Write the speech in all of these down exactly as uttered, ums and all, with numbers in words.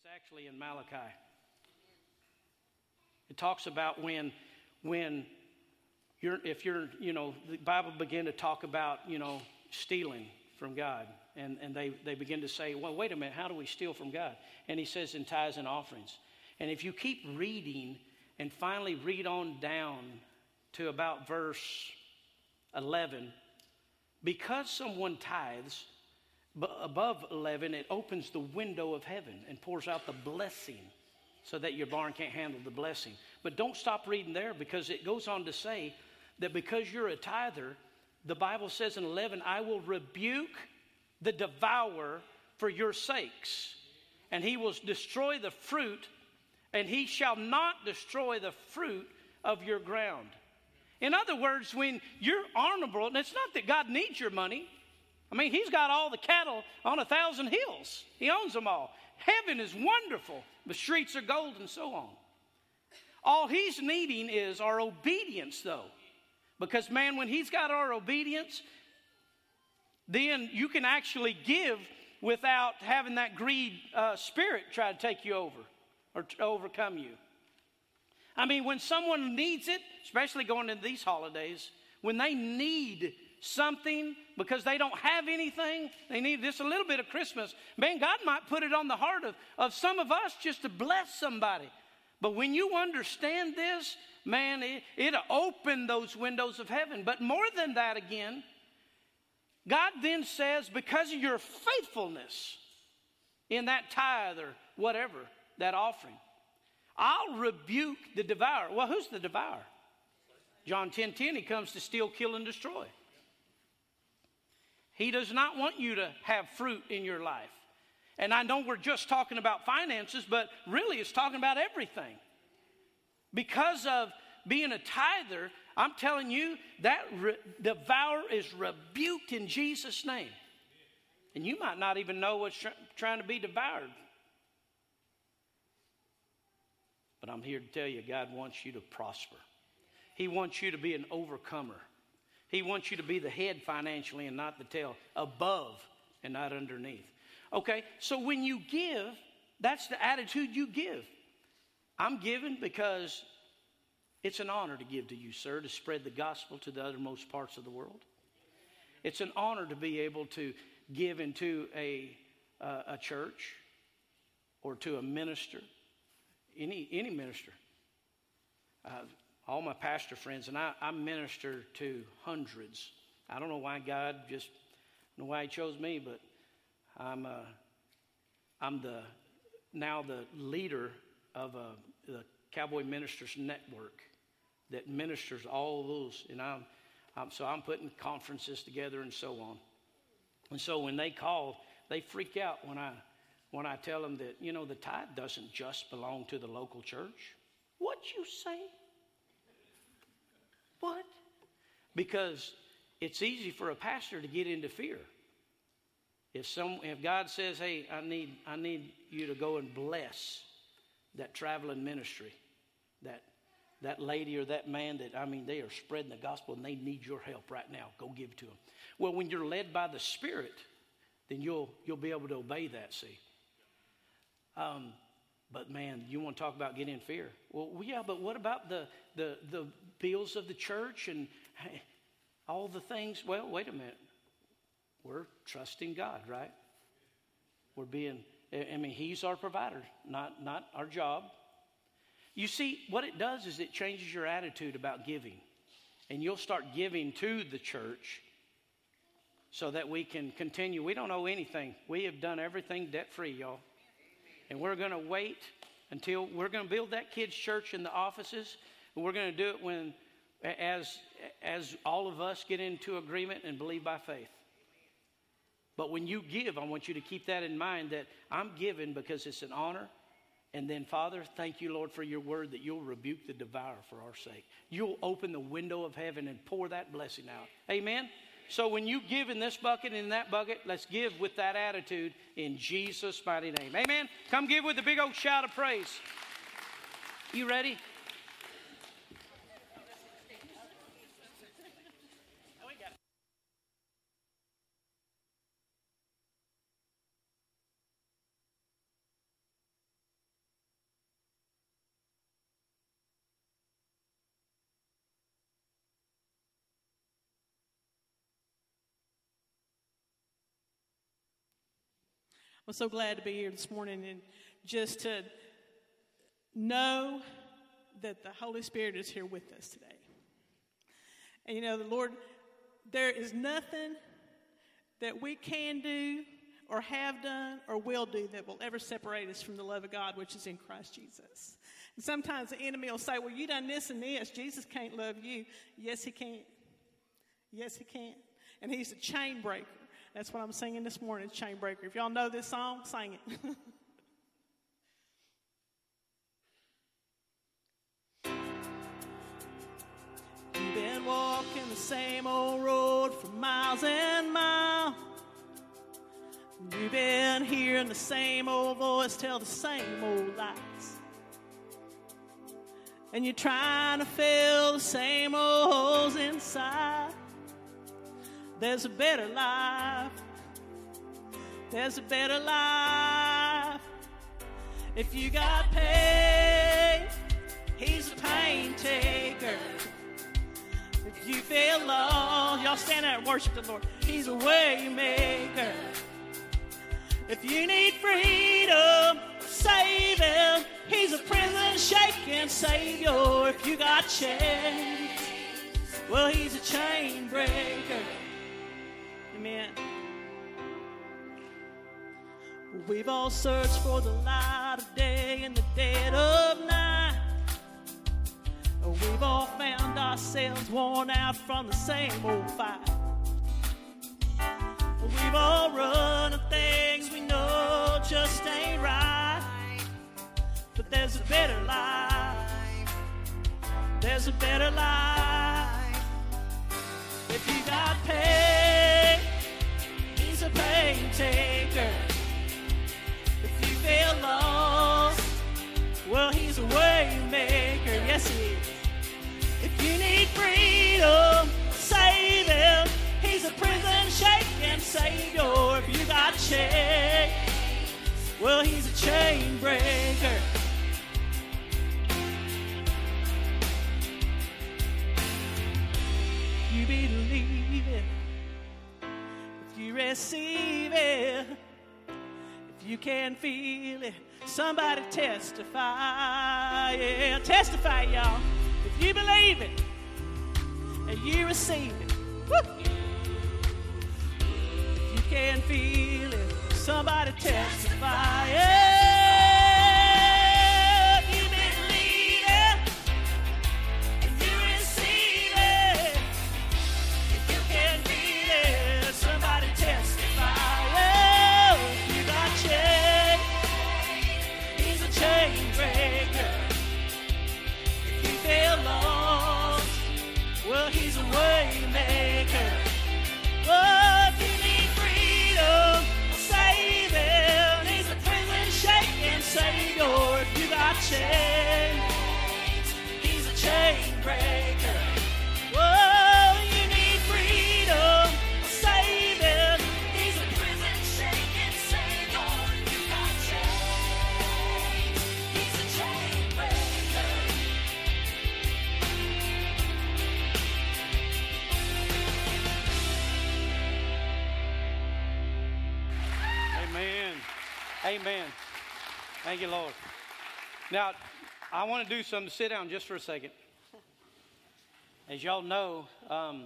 It's actually in Malachi. It talks about when, when you're, if you're, you know, the Bible began to talk about, you know, stealing from God. And, and they, they begin to say, well, wait a minute, how do we steal from God? And he says in tithes and offerings. And if you keep reading and finally read on down to about verse eleven, because someone tithes, but above eleven, it opens the window of heaven and pours out the blessing so that your barn can't handle the blessing. But don't stop reading there, because it goes on to say that because you're a tither, the Bible says in eleven, I will rebuke the devourer for your sakes, and he will destroy the fruit, and he shall not destroy the fruit of your ground. In other words, when you're honorable, and it's not that God needs your money. I mean, he's got all the cattle on a thousand hills. He owns them all. Heaven is wonderful. The streets are gold and so on. All he's needing is our obedience, though. Because, man, when he's got our obedience, then you can actually give without having that greed uh, spirit try to take you over or to overcome you. I mean, when someone needs it, especially going into these holidays, when they need something because they don't have anything, they need just a little bit of Christmas, man, God might put it on the heart of, of some of us just to bless somebody. But when you understand this, man, it, it'll open those windows of heaven. But more than that again, God then says, because of your faithfulness in that tithe or whatever, that offering, I'll rebuke the devourer. Well, who's the devourer? John ten ten, he comes to steal, kill, and destroy. He does not want you to have fruit in your life. And I know we're just talking about finances, but really it's talking about everything. Because of being a tither, I'm telling you, that re- devourer is rebuked in Jesus' name. And you might not even know what's tr- trying to be devoured. But I'm here to tell you, God wants you to prosper. He wants you to be an overcomer. He wants you to be the head financially and not the tail, above and not underneath. Okay, so when you give, that's the attitude you give. I'm giving because it's an honor to give to you, sir, to spread the gospel to the uttermost parts of the world. It's an honor to be able to give into a, uh, a church or to a minister, any, any minister. Uh, all my pastor friends, and I, I minister to hundreds. I don't know why God just, I don't know why he chose me, but I'm, uh, I'm the, now the leader of a, the Cowboy Ministers Network that ministers all those, and I'm, I'm so I'm putting conferences together and so on. And so when they call, they freak out when I when I tell them that, you know, the tithe doesn't just belong to the local church. What you say? What? Because it's easy for a pastor to get into fear. If some if God says, hey, I need I need you to go and bless that traveling ministry, that that lady or that man that, I mean, they are spreading the gospel and they need your help right now. Go give it to them. Well, when you're led by the Spirit, then you'll you'll be able to obey that, see. Um, but man, you want to talk about getting in fear. Well, yeah, but what about the the the bills of the church and hey, all the things? Well, wait a minute. We're trusting God, right? We're being, I mean, he's our provider, not not our job. You see, what it does is it changes your attitude about giving. And you'll start giving to the church so that we can continue. We don't owe anything. We have done everything debt-free, y'all. And we're going to wait until we're going to build that kids' church in the offices. And we're going to do it when, as, as all of us get into agreement and believe by faith. But when you give, I want you to keep that in mind, that I'm giving because it's an honor. And then, Father, thank you, Lord, for your word that you'll rebuke the devourer for our sake. You'll open the window of heaven and pour that blessing out. Amen? So when you give in this bucket and in that bucket, let's give with that attitude in Jesus' mighty name. Amen? Come give with a big old shout of praise. You ready? I'm so glad to be here this morning and just to know that the Holy Spirit is here with us today. And you know, the Lord, there is nothing that we can do or have done or will do that will ever separate us from the love of God, which is in Christ Jesus. And sometimes the enemy will say, well, you done this and this. Jesus can't love you. Yes, he can. Yes, he can. And he's a chain breaker. That's what I'm singing this morning, Chain Breaker. If y'all know this song, sing it. You've been walking the same old road for miles and miles. You've been hearing the same old voice tell the same old lies. And you're trying to fill the same old holes inside. There's a better life. There's a better life. If you got pain, he's a pain taker. If you feel lost, y'all stand there and worship the Lord. He's a way maker. If you need freedom, save him. He's a prison shaking savior. If you got chains, well, he's a chain breaker. Amen. We've all searched for the light of day in the dead of night. We've all found ourselves worn out from the same old fight. We've all run to things we know just ain't right. But there's a better life. There's a better life. If you got pain, he's a pain taker. If you feel lost, well, he's a way maker. Yes, he is. If you need freedom, save him. He's a prison shaking savior. If you got chains, well, he's a chain breaker. You believe it, if you receive it, if you can feel it, somebody testify. Yeah, testify, y'all. If you believe it and you receive it, woo. If you can feel it, somebody testify. Yeah. If you believe it and you receive it, if you can feel it, somebody testify. Yeah. If you got chains, he's a chain breaker. If you feel lost, well, he's a way maker. Oh, if you need freedom, save him. He's a prison shaking savior. If you got chains, he's a chain breaker. Oh, you need freedom, save him. He's a prison shaking savior. If you got chains, he's a chain breaker. Amen. Amen. Thank you, Lord. Now, I want to do something. Sit down just for a second. As y'all know, um,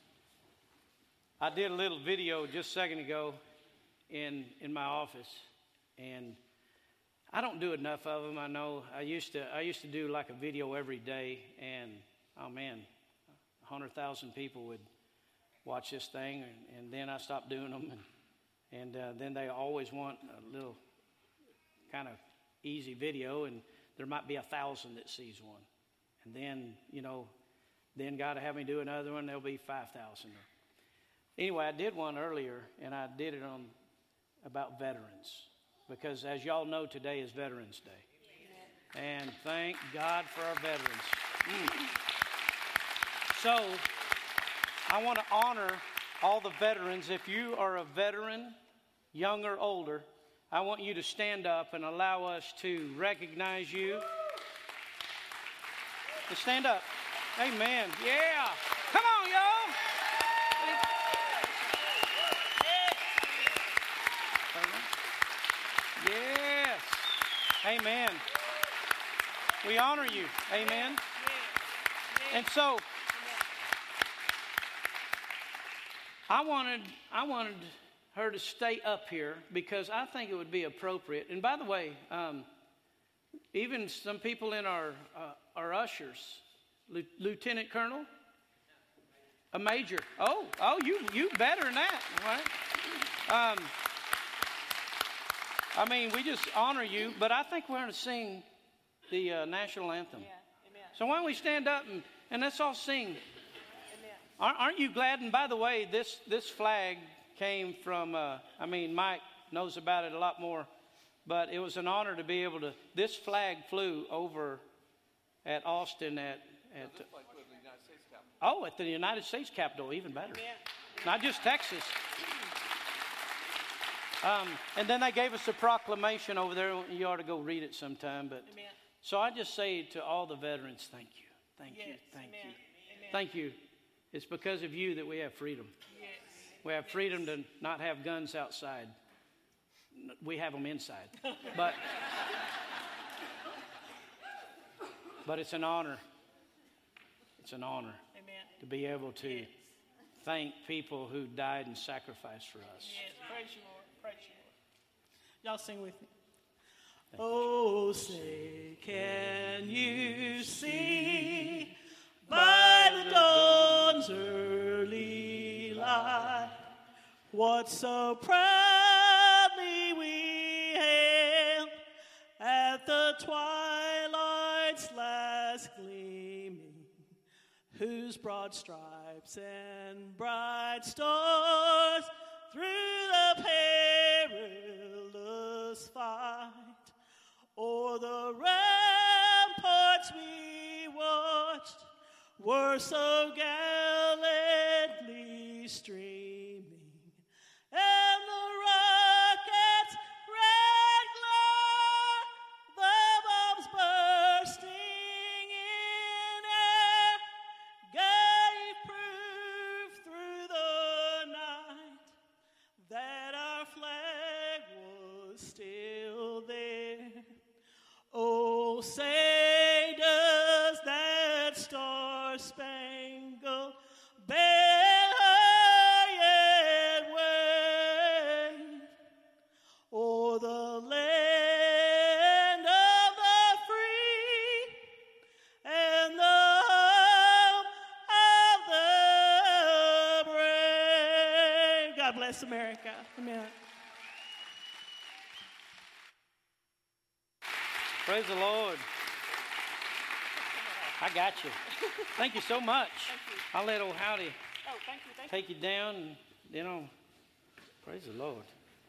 I did a little video just a second ago in in my office, and I don't do enough of them. I know. I used to. I used to do like a video every day, and oh man, a hundred thousand people would watch this thing, and, and then I stopped doing them, and and uh, then they always want a little kind of easy video, and there might be a thousand that sees one, and then you know, then God will have me do another one. There'll be five thousand. Anyway, I did one earlier, and I did it on about veterans, because as y'all know, today is Veterans Day. Amen. And thank God for our veterans. Mm. So I want to honor all the veterans. If you are a veteran, young or older, I want you to stand up and allow us to recognize you. To stand up. Amen. Yeah. Come on, y'all. Amen. We honor you. Amen. And so I wanted I wanted her to stay up here because I think it would be appropriate. And by the way, um, even some people in our uh, our ushers, L- Lieutenant Colonel, a major. Oh, oh, you you better than that, right? Um, I mean, we just honor you, but I think we're going to sing the uh, national anthem. Yeah. Amen. So why don't we stand up and, and let's all sing. Amen. Aren't, aren't you glad? And by the way, this this flag came from. Uh, I mean, Mike knows about it a lot more. But it was an honor to be able to. This flag flew over at Austin at. at This flag flew at the United States Capitol. Oh, at the United States Capitol, even better. Amen. Not just Texas. Um, and then they gave us a proclamation over there. You ought to go read it sometime. But Amen. so I just say to all the veterans, thank you, thank Yes. you, thank Amen. you, Amen. thank you. It's because of you that we have freedom. Yes. We have freedom to not have guns outside. We have them inside. But but it's an honor. It's an honor Amen. to be able to thank people who died and sacrificed for us. Yes. Praise you, Lord. Praise you, Lord. Y'all sing with me. Oh, say, can you see by the dawn's early light what so proudly we hailed at the twilight's last gleaming, whose broad stripes and bright stars through the perilous fight o'er the ramparts we watched were so gallantly streaming, and the rocket's red glare, the bombs bursting in air, gave proof through the night that our flag was still there. Oh, say does that star-spangled banner yet wave o'er the land of the free and the home of the brave? God bless America. Amen. Praise the Lord. I got you. Thank you so much. I'll let old Howdy Oh, thank you, thank take you down and, you know, praise the Lord.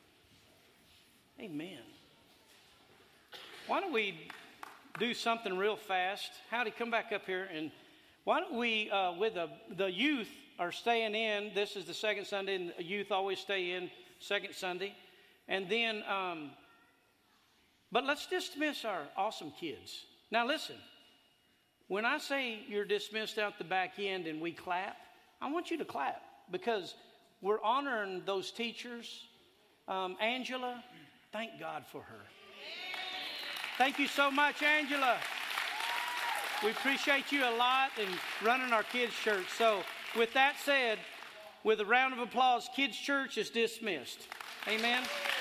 Amen. Why don't we do something real fast? Howdy, come back up here. And why don't we, uh, with the, the youth are staying in. This is the second Sunday, and the youth always stay in second Sunday. And then, um, but let's dismiss our awesome kids. Now listen, when I say you're dismissed out the back end and we clap, I want you to clap because we're honoring those teachers. Um, Angela, thank God for her. Thank you so much, Angela. We appreciate you a lot in running our kids' church. So with that said, with a round of applause, kids' church is dismissed. Amen.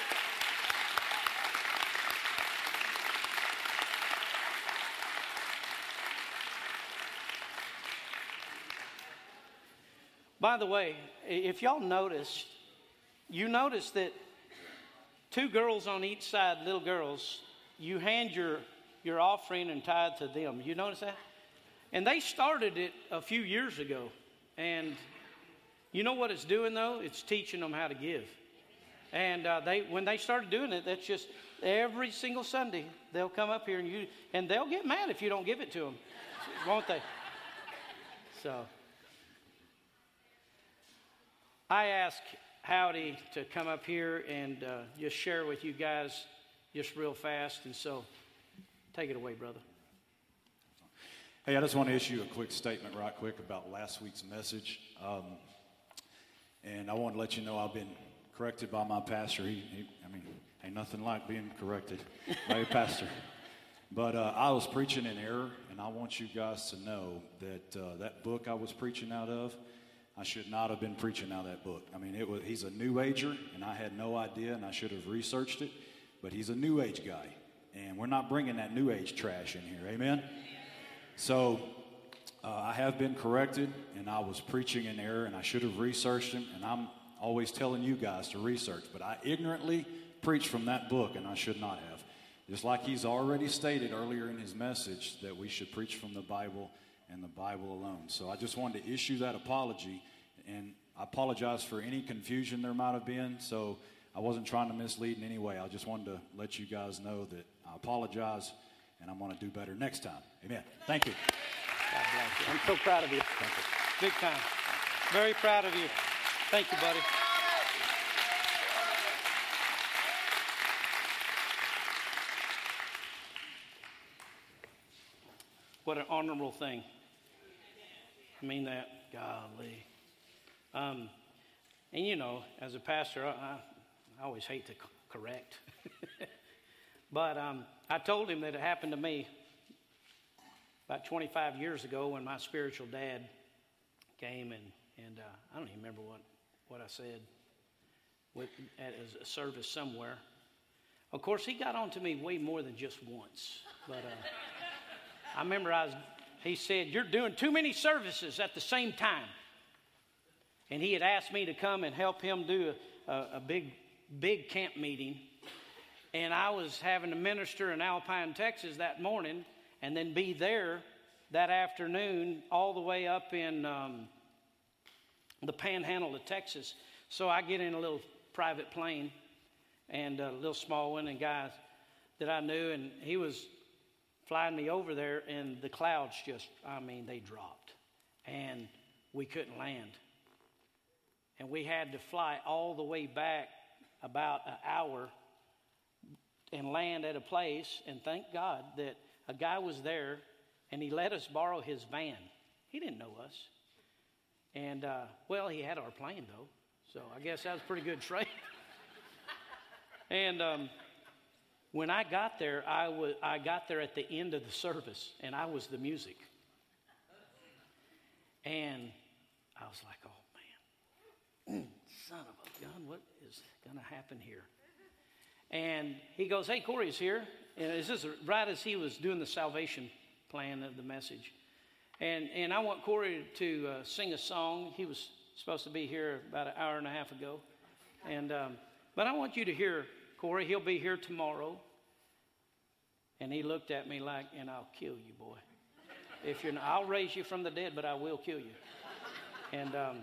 By the way, if y'all noticed, you notice that two girls on each side, little girls, you hand your, your offering and tithe to them. You notice that? And they started it a few years ago. And you know what it's doing, though? It's teaching them how to give. And uh, they, when they started doing it, that's just every single Sunday, they'll come up here and you, and they'll get mad if you don't give it to them, won't they? So I asked Howdy to come up here and uh, just share with you guys just real fast. And so take it away, brother. Hey, I just want to issue a quick statement right quick about last week's message. Um, and I want to let you know I've been corrected by my pastor. He, he, I mean, Ain't nothing like being corrected by a pastor. But uh, I was preaching in error, and I want you guys to know that uh, that book I was preaching out of, I should not have been preaching out of that book. I mean, it was, he's a New Ager, and I had no idea, and I should have researched it. But he's a New Age guy, and we're not bringing that New Age trash in here. Amen? So uh, I have been corrected, and I was preaching in error, and I should have researched him, and I'm always telling you guys to research. But I ignorantly preached from that book, and I should not have. Just like he's already stated earlier in his message that we should preach from the Bible and the Bible alone. So I just wanted to issue that apology, and I apologize for any confusion there might have been. So I wasn't trying to mislead in any way. I just wanted to let you guys know that I apologize, and I'm going to do better next time. Amen. Thank you. God bless you. I'm so proud of you. Thank you. Big time. Very proud of you. Thank you, buddy. What an honorable thing. I mean that. Golly. Um, and you know, as a pastor, I, I, I always hate to c- correct. But um, I told him that it happened to me about twenty-five years ago when my spiritual dad came, and, and uh, I don't even remember what, what I said with, at a service somewhere. Of course, he got on to me way more than just once. But uh, I remember I was, he said, "You're doing too many services at the same time." And he had asked me to come and help him do a, a, a big, big camp meeting. And I was having to minister in Alpine, Texas that morning, and then be there that afternoon all the way up in um, the panhandle of Texas. So I get in a little private plane, and a little small one, and guys that I knew, and he was flying me over there, and the clouds just, I mean, they dropped. And we couldn't land. And we had to fly all the way back about an hour and land at a place, and thank God that a guy was there, and he let us borrow his van. He didn't know us. And, uh, well, he had our plane, though, so I guess that was a pretty good trade. And um, when I got there, I, was, I got there at the end of the service, and I was the music. And I was like, oh, man, son of a gun, what is going to happen here? And he goes, "Hey, Corey's here." And this is right as he was doing the salvation plan of the message. And and I want Corey to uh, sing a song. He was supposed to be here about an hour and a half ago. And um, but I want you to hear Corey. He'll be here tomorrow. And he looked at me like, "And I'll kill you, boy. If you're not, I'll raise you from the dead, but I will kill you." And um,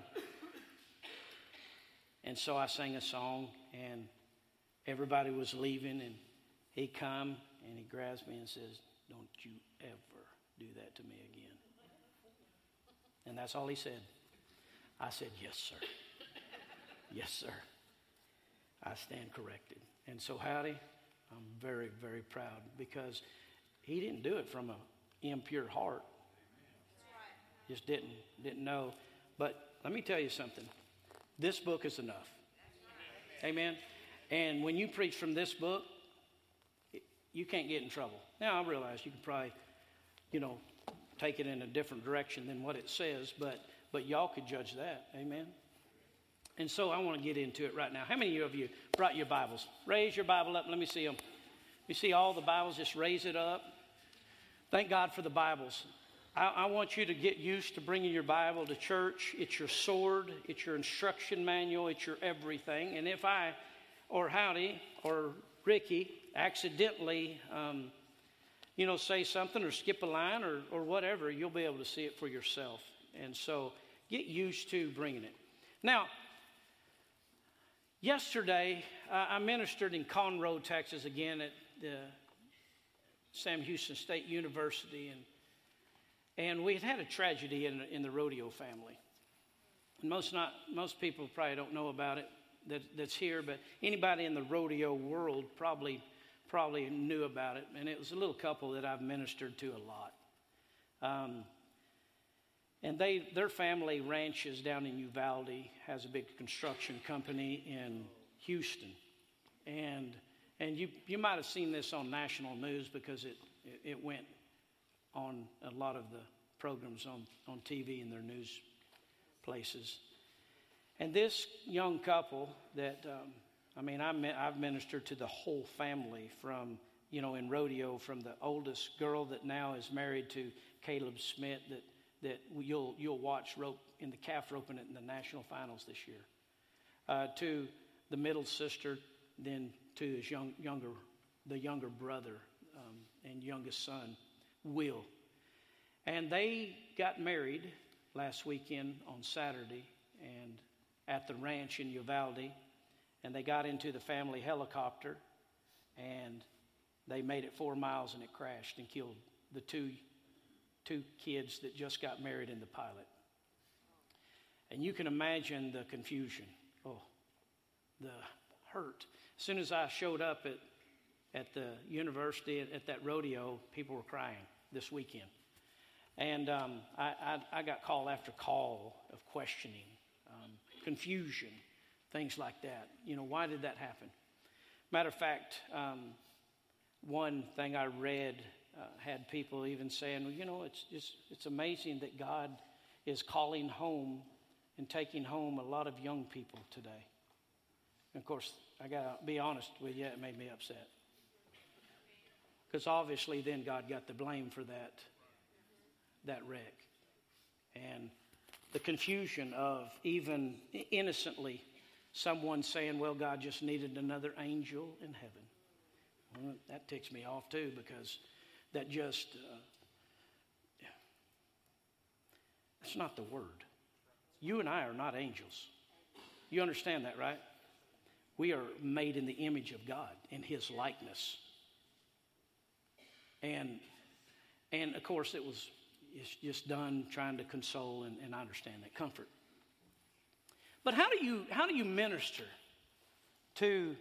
and so I sang a song, and everybody was leaving, and he come and he grabs me and says, "Don't you ever do that to me again." And that's all he said. I said, "Yes, sir. Yes, sir. I stand corrected." And so, Howdy, I'm very, very proud because he didn't do it from an impure heart. Just didn't, didn't know. But let me tell you something. This book is enough. Amen. And when you preach from this book, you can't get in trouble. Now, I realize you can probably, you know, take it in a different direction than what it says, but but y'all could judge that. Amen. And so I want to get into it right now. How many of you brought your Bibles? Raise your Bible up. Let me see them. You see all the Bibles? Just raise it up. Thank God for the Bibles. I, I want you to get used to bringing your Bible to church. It's your sword. It's your instruction manual. It's your everything. And if I or Howdy or Ricky accidentally, um, you know, say something or skip a line or, or whatever, you'll be able to see it for yourself. And so get used to bringing it. Now, yesterday, uh, I ministered in Conroe, Texas, again at the Sam Houston State University, and and we had had a tragedy in, in the rodeo family. And most not most people probably don't know about it that, that's here, but anybody in the rodeo world probably probably knew about it. And it was a little couple that I've ministered to a lot. Um, and they their family ranches down in Uvalde, has a big construction company in Houston. And And you, you might have seen this on national news because it, it, it went on a lot of the programs on, on T V and their news places. And this young couple that, um, I mean, I me- I've ministered to the whole family from, you know, in rodeo, from the oldest girl that now is married to Caleb Smith that, that you'll, you'll watch rope in the calf roping it in the national finals this year, uh, to the middle sister, then to his young, younger, the younger brother um, and youngest son, Will. And they got married last weekend on Saturday and at the ranch in Uvalde. And they got into the family helicopter and they made it four miles and it crashed and killed the two, two kids that just got married and the pilot. And you can imagine the confusion. Oh, the hurt. As soon as I showed up at, at the university, at, at that rodeo, people were crying this weekend. And um, I, I, I got call after call of questioning, um, confusion, things like that. You know, why did that happen? Matter of fact, um, one thing I read uh, had people even saying, well, you know, it's just, it's amazing that God is calling home and taking home a lot of young people today. And of course, I got to be honest with you, it made me upset. Because obviously then God got the blame for that, that wreck. And the confusion of even innocently someone saying, well, God just needed another angel in heaven. Well, that ticks me off too, because that just, uh, that's not the word. You and I are not angels. You understand that, right? We are made in the image of God, in his likeness. And, and of course, it was it's just done trying to console, and, and I understand that, comfort. But how do you, how do you minister to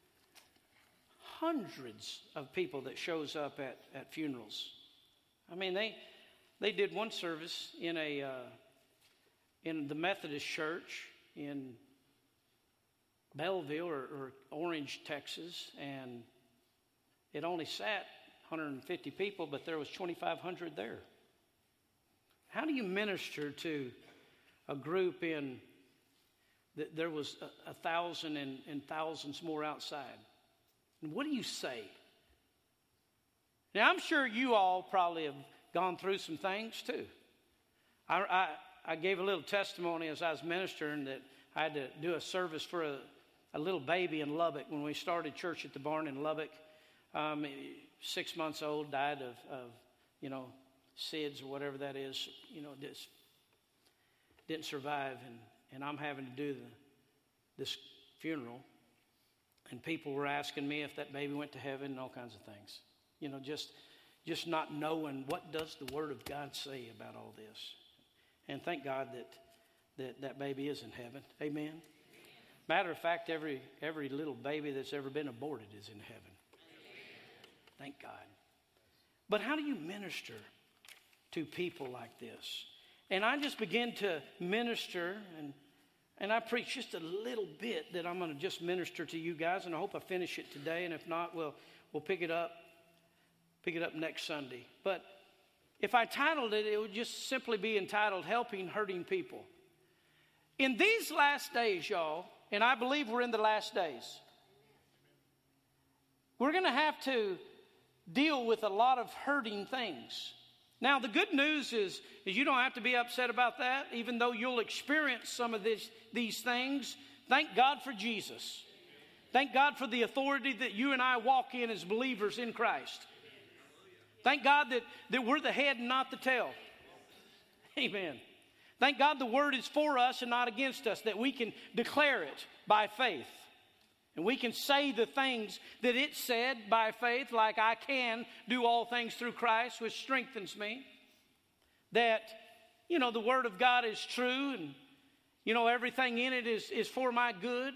hundreds of people that shows up at, at funerals? I mean, they, they did one service in, a, uh, in the Methodist church in Belleville or, or Orange, Texas, and it only sat one hundred fifty people, but there was twenty-five hundred there. How do you minister to a group in that there was a, a thousand and, and thousands more outside? And what do you say? Now, I'm sure you all probably have gone through some things too. I, I, I gave a little testimony as I was ministering that I had to do a service for a A little baby in Lubbock when we started church at the barn in Lubbock. Um, six months old, died of, of, you know, S I D S or whatever that is. You know, just didn't survive, and, and I'm having to do the, this funeral. And people were asking me if that baby went to heaven and all kinds of things. You know, just just not knowing what does the Word of God say about all this. And thank God that that, that baby is in heaven. Amen. Matter of fact, every every little baby that's ever been aborted is in heaven. Thank God. But how do you minister to people like this? And I just begin to minister, and and I preach just a little bit that I'm going to just minister to you guys, and I hope I finish it today. And if not, we'll we'll pick it up, pick it up next Sunday. But if I titled it, it would just simply be entitled "Helping Hurting People." In these last days, y'all. And I believe we're in the last days. We're going to have to deal with a lot of hurting things. Now, the good news is, is you don't have to be upset about that, even though you'll experience some of this, these things. Thank God for Jesus. Thank God for the authority that you and I walk in as believers in Christ. Thank God that, that we're the head and not the tail. Amen. Thank God the word is for us and not against us, that we can declare it by faith. And we can say the things that it said by faith, like I can do all things through Christ, which strengthens me. That, you know, the word of God is true, and, you know, everything in it is, is for my good.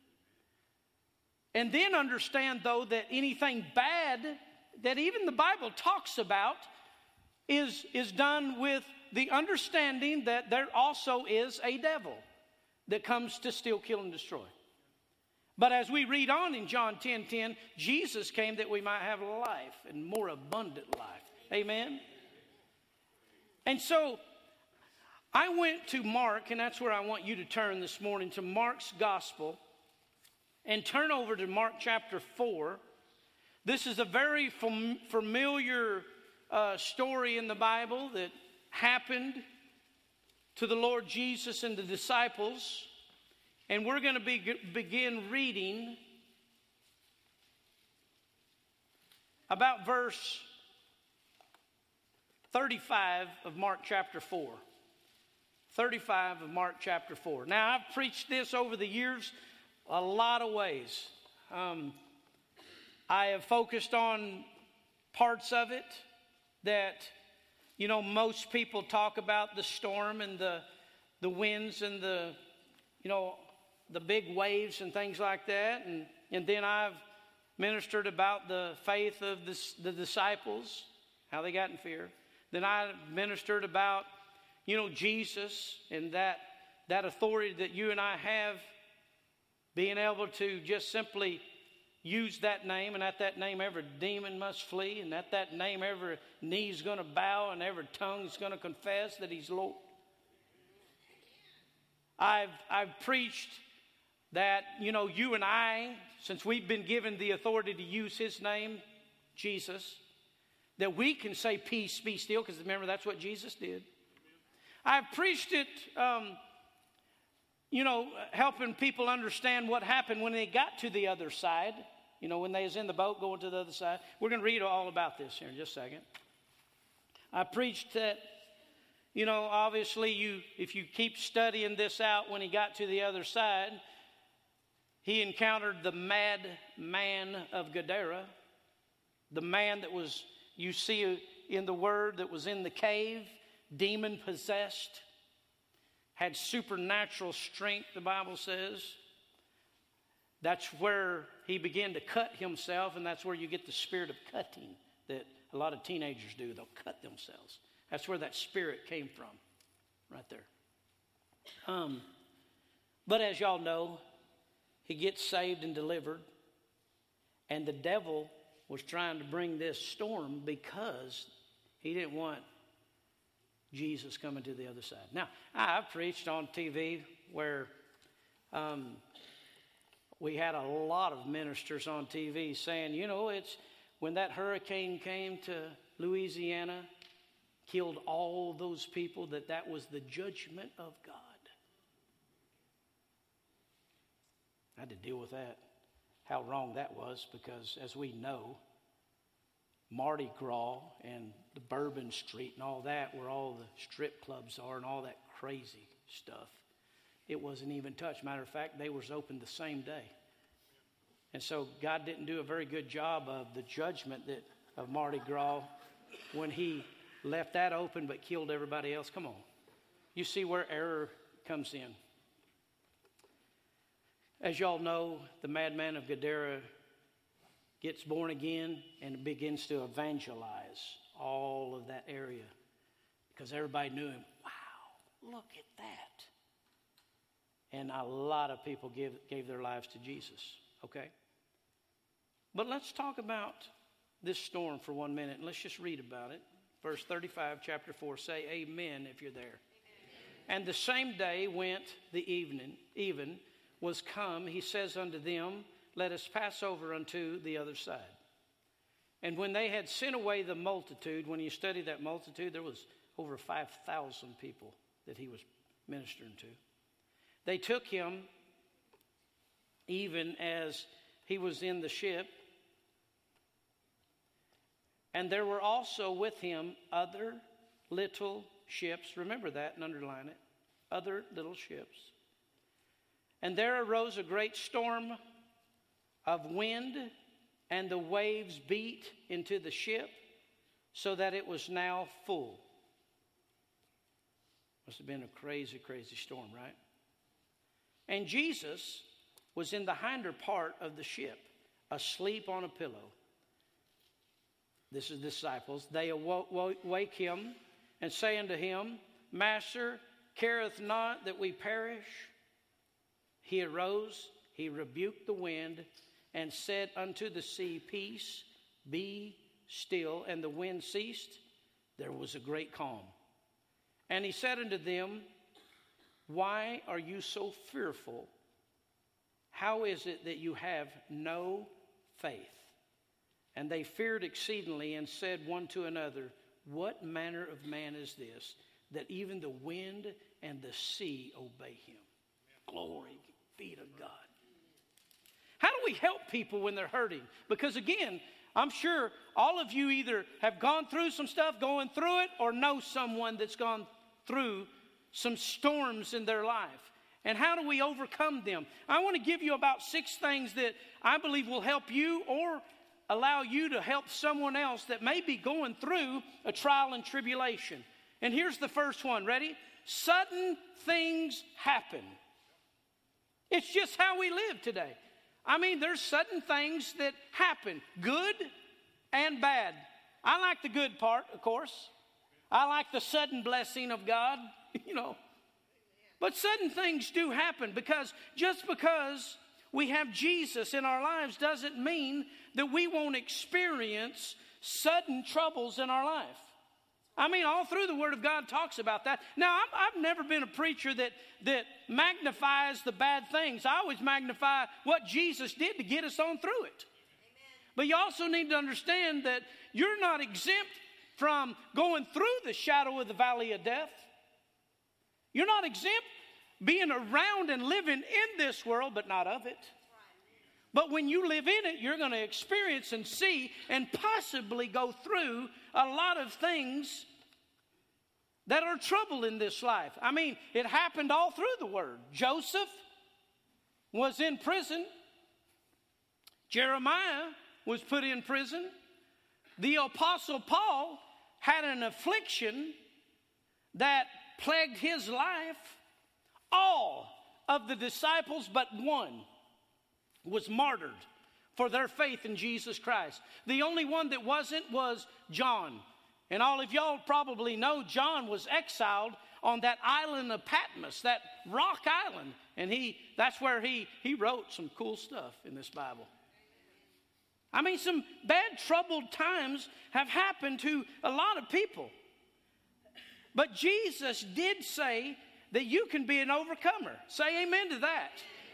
And then understand, though, that anything bad that even the Bible talks about is, is done with the understanding that there also is a devil that comes to steal, kill, and destroy. But as we read on in John ten ten, Jesus came that we might have life and more abundant life. Amen? And so I went to Mark, and that's where I want you to turn this morning, to Mark's Gospel, and turn over to Mark chapter four. This is a very fam- familiar uh, story in the Bible that happened to the Lord Jesus and the disciples. And we're going to be, begin reading about verse thirty-five of Mark chapter four. thirty-five of Mark chapter four. Now, I've preached this over the years a lot of ways. Um, I have focused on parts of it that, you know, most people talk about the storm and the, the winds and the, you know, the big waves and things like that. And, and then I've ministered about the faith of the, the disciples, how they got in fear. Then I ministered about, you know, Jesus and that, that authority that you and I have, being able to just simply use that name, and at that name every demon must flee, and at that name every knee's going to bow and every tongue's going to confess that he's Lord. I've, I've preached that, you know, you and I, since we've been given the authority to use his name, Jesus, that we can say peace, be still, because remember, that's what Jesus did. I've preached it, um, you know, helping people understand what happened when they got to the other side. You know, when they was in the boat going to the other side. We're going to read all about this here in just a second. I preached that, you know, obviously you, if you keep studying this out, when he got to the other side, he encountered the mad man of Gadara, the man that was, you see in the word, that was in the cave, demon possessed, had supernatural strength, the Bible says. That's where he began to cut himself, and that's where you get the spirit of cutting that a lot of teenagers do. They'll cut themselves. That's where that spirit came from, right there. Um, but as y'all know, he gets saved and delivered, and the devil was trying to bring this storm because he didn't want Jesus coming to the other side. Now, I've preached on T V where um, we had a lot of ministers on T V saying, you know, it's when that hurricane came to Louisiana, killed all those people, that that was the judgment of God. I had to deal with that, how wrong that was, because as we know, Mardi Gras and the Bourbon Street and all that, where all the strip clubs are and all that crazy stuff, it wasn't even touched. Matter of fact, they was open the same day. And so God didn't do a very good job of the judgment that of Mardi Gras when he left that open but killed everybody else. Come on. You see where error comes in. As y'all know, the madman of Gadara gets born again and begins to evangelize all of that area because everybody knew him. Wow, look at that. And a lot of people give, gave their lives to Jesus, okay? But let's talk about this storm for one minute, and let's just read about it. Verse thirty-five, chapter four, say amen if you're there. Amen. And the same day went the evening, even was come, he says unto them, let us pass over unto the other side. And when they had sent away the multitude, when you study that multitude, there was over five thousand people that he was ministering to. They took him even as he was in the ship. And there were also with him other little ships. Remember that and underline it. Other little ships. And there arose a great storm of wind, and the waves beat into the ship, so that it was now full. Must have been a crazy, crazy storm, right? And Jesus was in the hinder part of the ship, asleep on a pillow. This is the disciples. They awake him and say unto him, Master, careth not that we perish? He arose he rebuked the wind and said unto the sea, Peace, be still. And the wind ceased. There was a great calm. And he said unto them, Why are you so fearful? How is it that you have no faith? And they feared exceedingly and said one to another, What manner of man is this, that even the wind and the sea obey him? Glory be to God. How do we help people when they're hurting? Because again, I'm sure all of you either have gone through some stuff, going through it, or know someone that's gone through some storms in their life. And how do we overcome them? I want to give you about six things that I believe will help you or allow you to help someone else that may be going through a trial and tribulation. And here's the first one. Ready? Sudden things happen. It's just how we live today. I mean, there's sudden things that happen, good and bad. I like the good part, of course. I like the sudden blessing of God, you know. But sudden things do happen, because just because we have Jesus in our lives doesn't mean that we won't experience sudden troubles in our life. I mean, all through the Word of God talks about that. Now, I've, I've never been a preacher that, that magnifies the bad things. I always magnify what Jesus did to get us on through it. Amen. But you also need to understand that you're not exempt from going through the shadow of the valley of death. You're not exempt being around and living in this world, but not of it. But when you live in it, you're going to experience and see and possibly go through a lot of things that are trouble in this life. I mean, it happened all through the Word. Joseph was in prison. Jeremiah was put in prison. The Apostle Paul had an affliction that plagued his life. All of the disciples but one was martyred for their faith in Jesus Christ. The only one that wasn't was John. And all of y'all probably know John was exiled on that island of Patmos, that rock island. And he that's where he, he wrote some cool stuff in this Bible. I mean, some bad, troubled times have happened to a lot of people. But Jesus did say that you can be an overcomer. Say amen to that.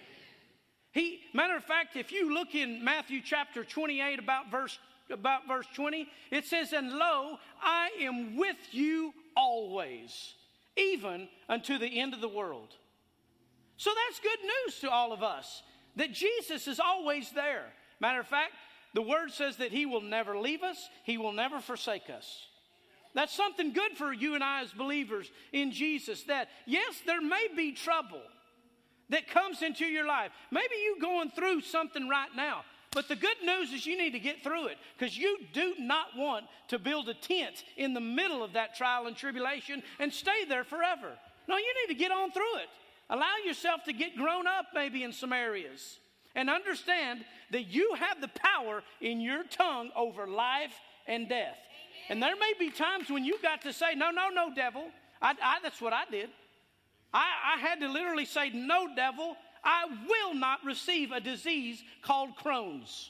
He, matter of fact, if you look in Matthew chapter twenty-eight, about verse, about verse twenty, it says, And lo, I am with you always, even unto the end of the world. So that's good news to all of us, that Jesus is always there. Matter of fact, the Word says that He will never leave us, He will never forsake us. That's something good for you and I as believers in Jesus, that yes, there may be trouble that comes into your life. Maybe you're going through something right now. But the good news is you need to get through it, because you do not want to build a tent in the middle of that trial and tribulation and stay there forever. No, you need to get on through it. Allow yourself to get grown up maybe in some areas. And understand that you have the power in your tongue over life and death. And there may be times when you got to say, no, no, no, devil. I, I, that's what I did. I, I had to literally say, no, devil, I will not receive a disease called Crohn's.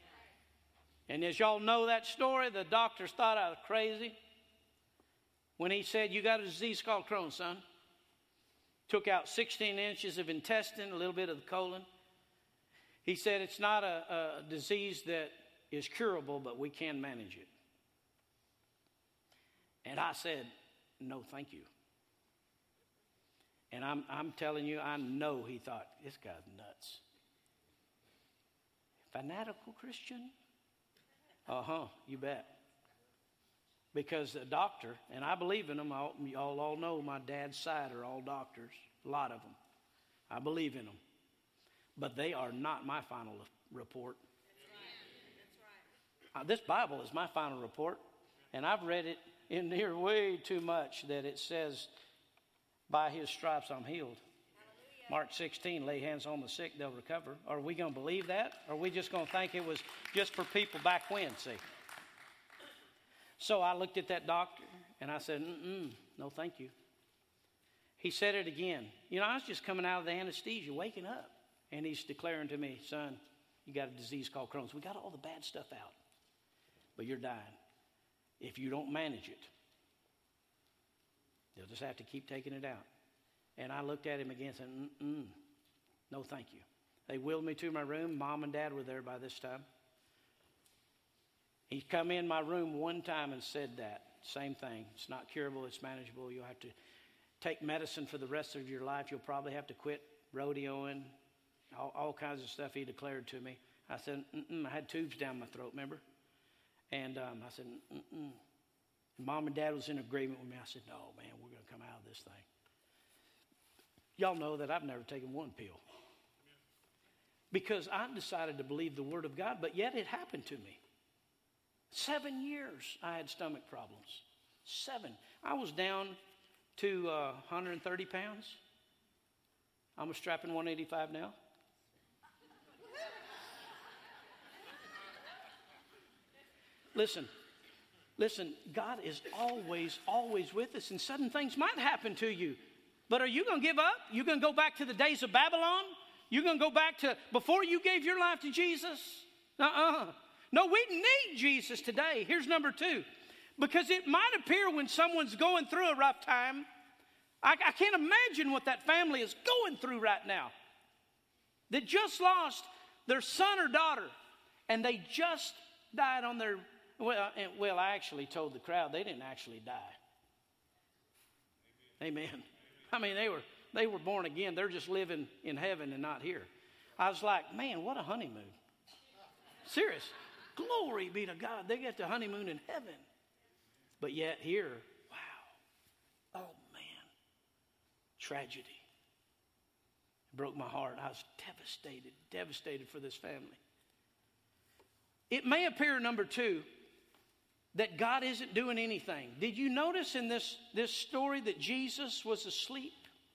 And as y'all know that story, the doctors thought I was crazy when he said, you got a disease called Crohn's, son. Took out sixteen inches of intestine, a little bit of the colon. He said, it's not a, a disease that is curable, but we can manage it. And I said, no, thank you. And I'm, I'm telling you, I know he thought, this guy's nuts. Fanatical Christian? Uh-huh, you bet. Because the doctor, and I believe in them, all, y'all all know my dad's side are all doctors, a lot of them. I believe in them. But they are not my final report. That's right. That's right. Uh, this Bible is my final report, and I've read it in here way too much that it says, by his stripes I'm healed. Hallelujah. Mark sixteen, lay hands on the sick, they'll recover. Are we going to believe that? Or are we just going to think it was just for people back when, see? So I looked at that doctor, and I said, mm-mm, no thank you. He said it again. You know, I was just coming out of the anesthesia, waking up. And he's declaring to me, son, you got a disease called Crohn's. We got all the bad stuff out, but you're dying. If you don't manage it, you'll just have to keep taking it out. And I looked at him again and said, mm-mm, no thank you. They wheeled me to my room. Mom and Dad were there by this time. He come in my room one time and said that. Same thing. It's not curable. It's manageable. You'll have to take medicine for the rest of your life. You'll probably have to quit rodeoing. All, all kinds of stuff he declared to me. I said, mm-mm. I had tubes down my throat, remember? And um, I said, mm-mm. And Mom and Dad was in agreement with me. I said, no, man, we're going to come out of this thing. Y'all know that I've never taken one pill. Because I decided to believe the Word of God, but yet it happened to me. Seven years I had stomach problems. Seven. I was down to uh, one hundred thirty pounds. I'm a strapping one eighty-five now. Listen, listen, God is always, always with us, and sudden things might happen to you. But are you going to give up? You going to go back to the days of Babylon? You going to go back to before you gave your life to Jesus? Uh-uh. No, we need Jesus today. Here's number two. Because it might appear when someone's going through a rough time, I, I can't imagine what that family is going through right now. That just lost their son or daughter, and they just died on their, well, and, well, I actually told the crowd they didn't actually die. Amen. Amen. I mean, they were they were born again. They're just living in heaven and not here. I was like, man, what a honeymoon. Serious. Glory be to God. They get the honeymoon in heaven. But yet here, wow. Oh, man. Tragedy. It broke my heart. I was devastated, devastated for this family. It may appear, number two, that God isn't doing anything. Did you notice in this, this story that Jesus was asleep?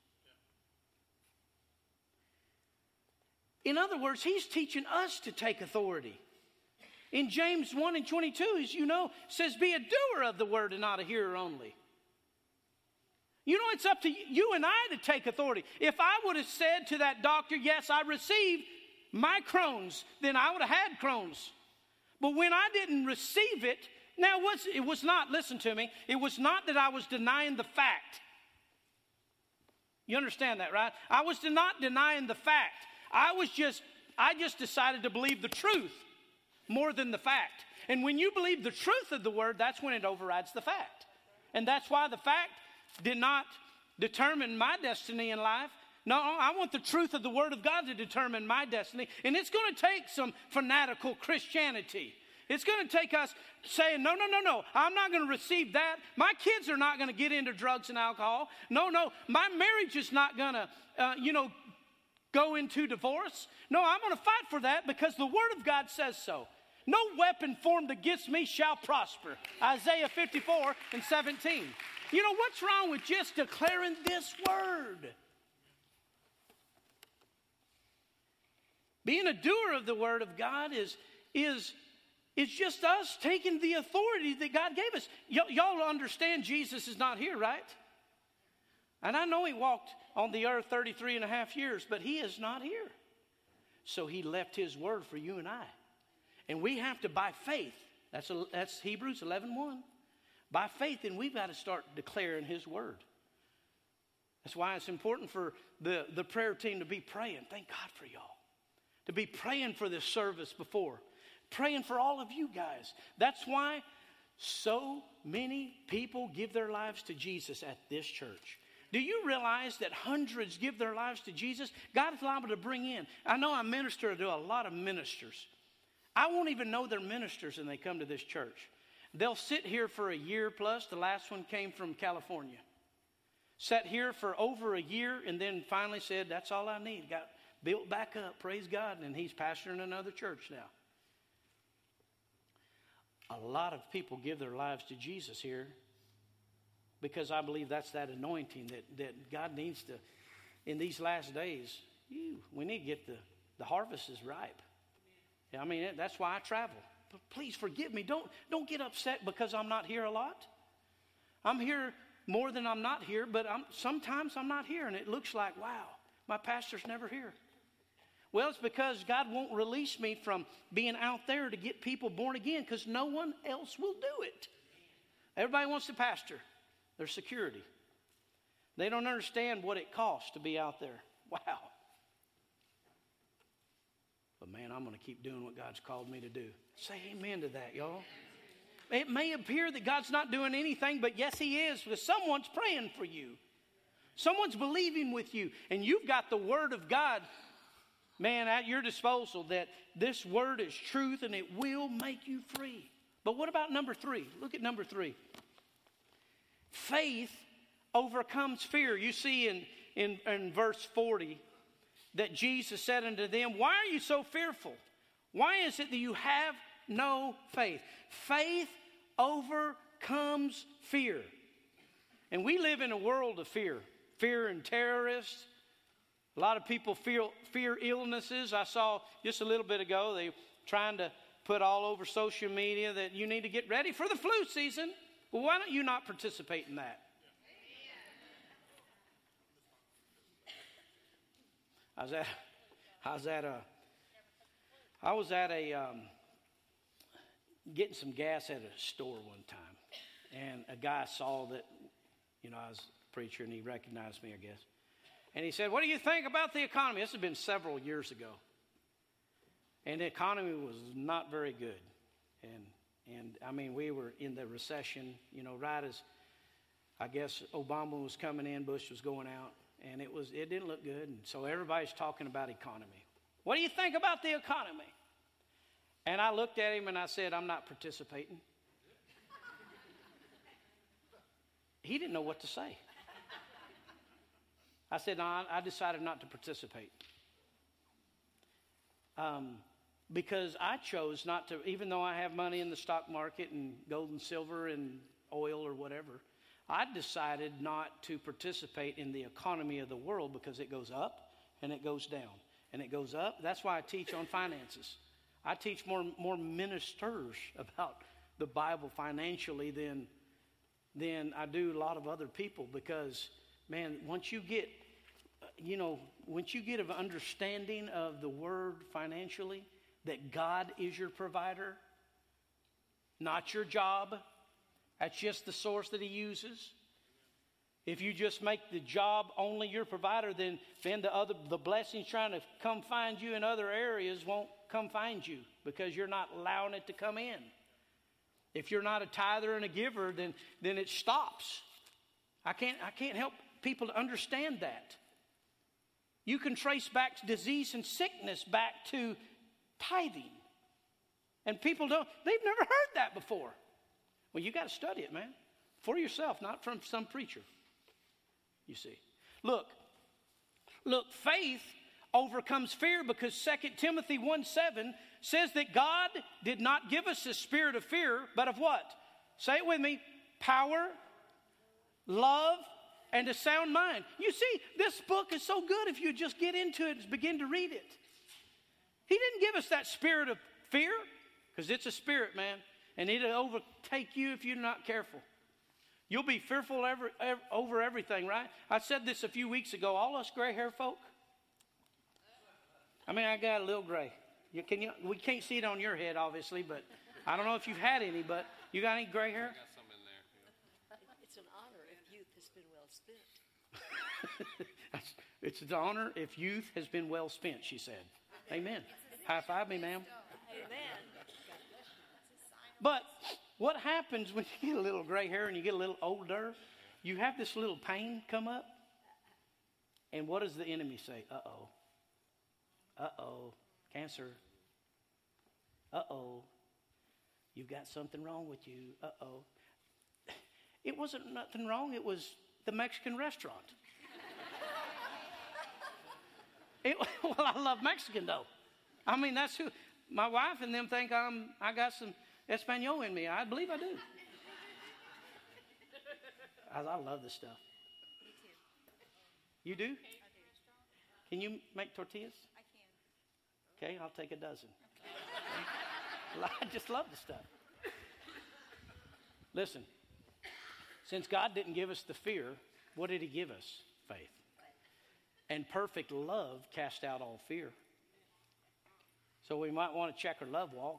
In other words, he's teaching us to take authority. In James one and twenty-two, as you know, says, be a doer of the word and not a hearer only. You know, it's up to you and I to take authority. If I would have said to that doctor, yes, I received my Crohn's, then I would have had Crohn's. But when I didn't receive it, now what's, it was not, listen to me, it was not that I was denying the fact. You understand that, right? I was not denying the fact. I was just, I just decided to believe the truth more than the fact. And when you believe the truth of the word, that's when it overrides the fact. And that's why the fact did not determine my destiny in life. No, I want the truth of the word of God to determine my destiny. And it's going to take some fanatical Christianity. It's going to take us saying, no, no, no, no, I'm not going to receive that. My kids are not going to get into drugs and alcohol. No, no, my marriage is not going to, uh, you know, go into divorce. No, I'm going to fight for that because the word of God says so. No weapon formed against me shall prosper. Isaiah fifty-four and seventeen. You know, what's wrong with just declaring this word? Being a doer of the word of God is, is, is just us taking the authority that God gave us. Y- y'all understand Jesus is not here, right? And I know he walked on the earth thirty-three and a half years, but he is not here. So he left his word for you and I. And we have to, by faith, that's, a, that's Hebrews eleven one. By faith, and we've got to start declaring his word. That's why it's important for the, the prayer team to be praying. Thank God for y'all. To be praying for this service before. Praying for all of you guys. That's why so many people give their lives to Jesus at this church. Do you realize that hundreds give their lives to Jesus? God is liable to bring in. I know I minister to a lot of ministers. I won't even know they're ministers when they come to this church. They'll sit here for a year plus. The last one came from California. Sat here for over a year and then finally said, that's all I need. Got built back up, praise God. And he's pastoring another church now. A lot of people give their lives to Jesus here because I believe that's that anointing that, that God needs to, in these last days, ew, we need to get the, the harvest is ripe. Yeah, I mean, that's why I travel. But please forgive me. Don't, don't get upset because I'm not here a lot. I'm here more than I'm not here, but I'm, sometimes I'm not here, and it looks like, wow, my pastor's never here. Well, it's because God won't release me from being out there to get people born again because no one else will do it. Everybody wants to pastor their security. They don't understand what it costs to be out there. Wow. But man, I'm going to keep doing what God's called me to do. Say amen to that, y'all. It may appear that God's not doing anything, but yes, He is, because someone's praying for you. Someone's believing with you, and you've got the Word of God, man, at your disposal, that this Word is truth and it will make you free. But what about number three? Look at number three. Faith overcomes fear. You see in, in, in verse forty that Jesus said unto them, why are you so fearful? Why is it that you have no faith? Faith overcomes fear. And we live in a world of fear. Fear and terrorists. A lot of people fear, fear illnesses. I saw just a little bit ago, they were trying to put all over social media that you need to get ready for the flu season. Well, why don't you not participate in that? I was at, I was at a, I was at a, um, getting some gas at a store one time. And a guy saw that, you know, I was a preacher and he recognized me, I guess. And he said, what do you think about the economy? This had been several years ago. And the economy was not very good. And, and I mean, we were in the recession, you know, right as, I guess, Obama was coming in, Bush was going out. And it was it didn't look good. And so everybody's talking about economy. What do you think about the economy? And I looked at him and I said, I'm not participating. He didn't know what to say. I said, no, I decided not to participate. Um, because I chose not to, even though I have money in the stock market and gold and silver and oil or whatever, I decided not to participate in the economy of the world because it goes up and it goes down and it goes up. That's why I teach on finances. I teach more more ministers about the Bible financially than, than I do a lot of other people because, man, once you get, you know, once you get an understanding of the word financially, that God is your provider, not your job. That's just the source that He uses. If you just make the job only your provider, then, then the other the blessings trying to come find you in other areas won't come find you because you're not allowing it to come in. If you're not a tither and a giver, then, then it stops. I can't, I can't help people to understand that. You can trace back disease and sickness back to tithing. And people don't, they've never heard that before. Well, you got to study it, man, for yourself, not from some preacher, you see. Look, look, faith overcomes fear because Second Timothy one seven says that God did not give us a spirit of fear, but of what? Say it with me, power, love, and a sound mind. You see, this book is so good if you just get into it and begin to read it. He didn't give us that spirit of fear because it's a spirit, man. And it'll overtake you if you're not careful. You'll be fearful every, every, over everything, right? I said this a few weeks ago. All us gray hair folk. I mean, I got a little gray. You, can you, we can't see it on your head, obviously, but I don't know if you've had any, but you got any gray hair? I got some in there. Yeah. It's an honor if youth has been well spent. It's an honor if youth has been well spent, she said. Amen. High five me, ma'am. Amen. But what happens when you get a little gray hair and you get a little older? You have this little pain come up. And what does the enemy say? Uh-oh. Uh-oh. Cancer. Uh-oh. You've got something wrong with you. Uh-oh. It wasn't nothing wrong. It was the Mexican restaurant. It, well, I love Mexican, though. I mean, that's who... My wife and them think I'm, I got some Espanol in me. I believe I do. I, I love this stuff. Me too. You do? I do. Can you make tortillas? I can. Okay, I'll take a dozen. I just love the stuff. Listen, since God didn't give us the fear, what did He give us? Faith. And perfect love cast out all fear. So we might want to check our love walk.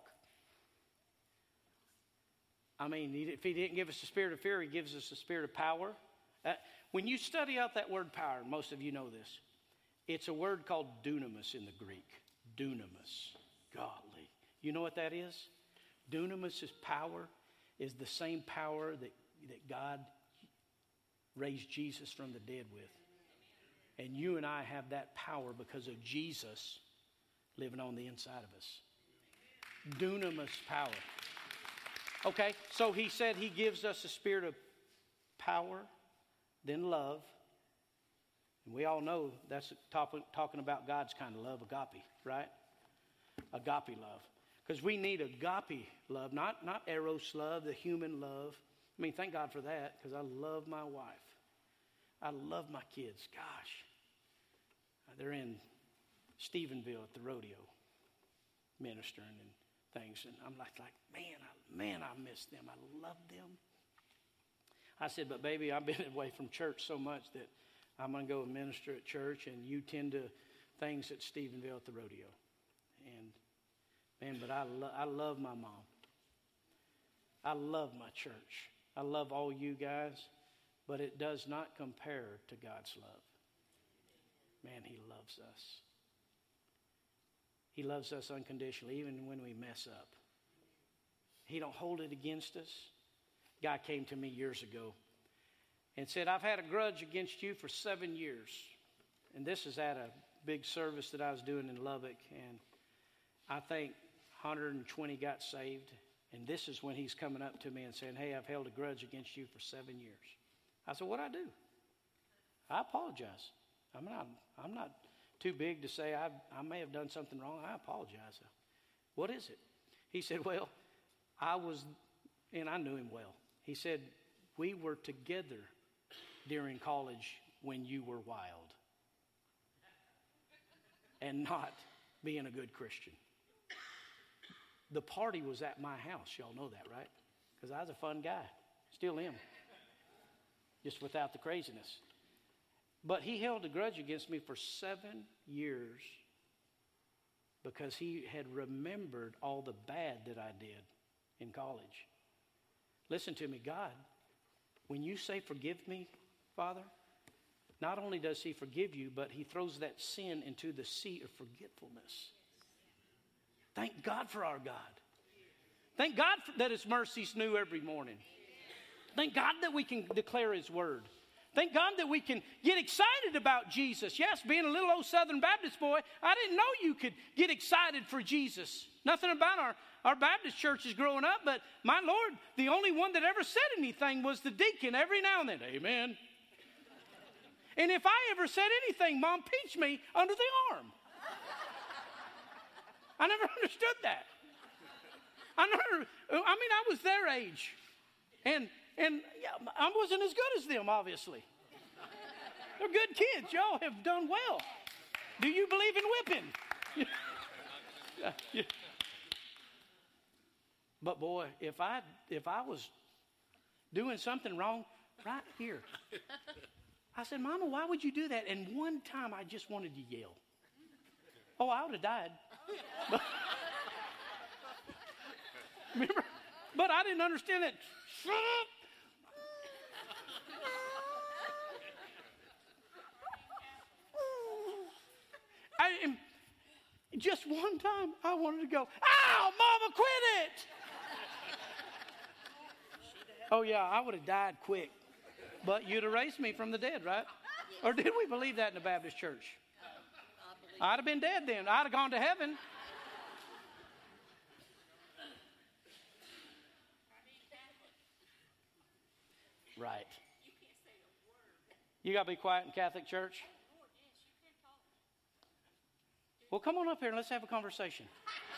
I mean, if he didn't give us the spirit of fear, he gives us the spirit of power. Uh, when you study out that word power, most of you know this, it's a word called dunamis in the Greek. Dunamis. Godly. You know what that is? Dunamis is power, is the same power that, that God raised Jesus from the dead with. And you and I have that power because of Jesus living on the inside of us. Dunamis power. Okay, so he said he gives us a spirit of power, then love. And we all know that's top, talking about God's kind of love, agape, right? Agape love. Because we need agape love, not, not eros love, the human love. I mean, thank God for that, because I love my wife. I love my kids. Gosh. They're in Stephenville at the rodeo ministering and things. And I'm like, like man, I, man, I miss them. I love them. I said, but baby, I've been away from church so much that I'm going to go and minister at church, and you tend to things at Stephenville at the rodeo. And, man, but I, lo- I love my mom. I love my church. I love all you guys, but it does not compare to God's love. Man, he loves us. He loves us unconditionally, even when we mess up. He don't hold it against us. A guy came to me years ago and said, I've had a grudge against you for seven years. And this is at a big service that I was doing in Lubbock. And I think one hundred twenty got saved. And this is when he's coming up to me and saying, hey, I've held a grudge against you for seven years. I said, what'd I do? I apologize. I'm not, I'm not too big to say I, I may have done something wrong. I apologize. What is it? He said, well, I was, and I knew him well. He said, we were together during college when you were wild and not being a good Christian. The party was at my house. Y'all know that, right? Because I was a fun guy. Still am. Just without the craziness. But he held a grudge against me for seven years because he had remembered all the bad that I did in college. Listen to me, God, when you say forgive me, Father, not only does he forgive you, but he throws that sin into the sea of forgetfulness. Thank God for our God. Thank God for, that his mercies new every morning. Thank God that we can declare his word. Thank God that we can get excited about Jesus. Yes, being a little old Southern Baptist boy, I didn't know you could get excited for Jesus. Nothing about our, our Baptist churches growing up, but my Lord, the only one that ever said anything was the deacon every now and then. Amen. And if I ever said anything, Mom pinched me under the arm. I never understood that. I never, I mean, I was their age. And And yeah, I wasn't as good as them, obviously. They're good kids. Y'all have done well. Do you believe in whipping? Yeah, yeah. But boy, if I if I was doing something wrong right here, I said, Mama, why would you do that? And one time I just wanted to yell. Oh, I would have died. But, remember? But I didn't understand it. Shut up. I am, just one time I wanted to go, ow, Mama, quit it. Oh, yeah, I would have died quick. But you'd have raised me from the dead, right? Or did we believe that in the Baptist church? I'd have been dead then. I'd have gone to heaven. Right. You got to be quiet in Catholic church? Well, come on up here and let's have a conversation.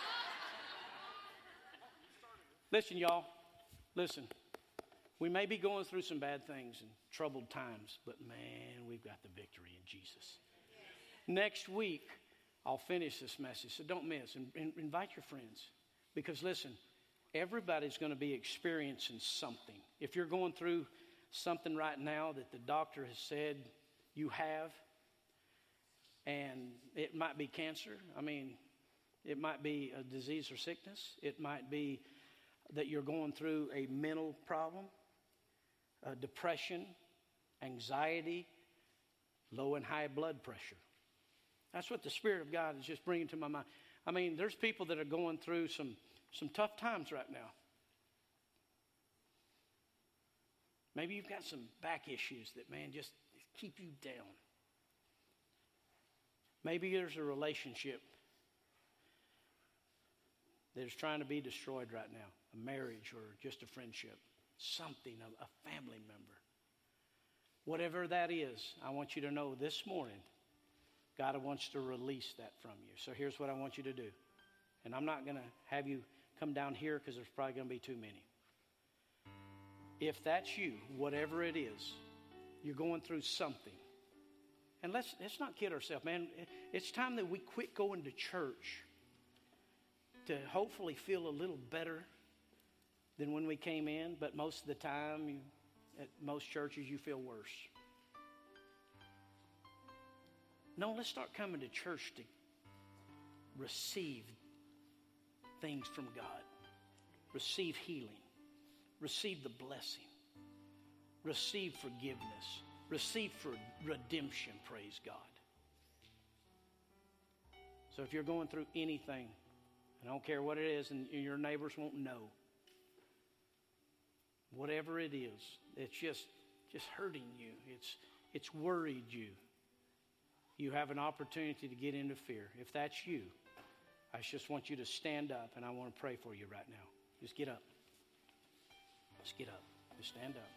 Listen, y'all. Listen. We may be going through some bad things and troubled times, but man, we've got the victory in Jesus. Next week, I'll finish this message, so don't miss. And, and invite your friends. Because listen, everybody's going to be experiencing something. If you're going through something right now that the doctor has said you have, and it might be cancer. I mean, It might be a disease or sickness. It might be that you're going through a mental problem, uh, depression, anxiety, low and high blood pressure. That's what the Spirit of God is just bringing to my mind. I mean, there's people that are going through some, some tough times right now. Maybe you've got some back issues that, man, just keep you down. Maybe there's a relationship that is trying to be destroyed right now, a marriage or just a friendship, something, a, a family member. Whatever that is, I want you to know this morning, God wants to release that from you. So here's what I want you to do. And I'm not going to have you come down here because there's probably going to be too many. If that's you, whatever it is, you're going through something. And let's, let's not kid ourselves, man. It's time that we quit going to church to hopefully feel a little better than when we came in. But most of the time, you, at most churches, you feel worse. No, let's start coming to church to receive things from God. Receive healing. Receive the blessing. Receive forgiveness. Receive for redemption, praise God. So if you're going through anything, I don't care what it is, and your neighbors won't know. Whatever it is, it's just, just hurting you. It's, it's worried you. You have an opportunity to get into fear. If that's you, I just want you to stand up, and I want to pray for you right now. Just get up. Just get up. Just stand up.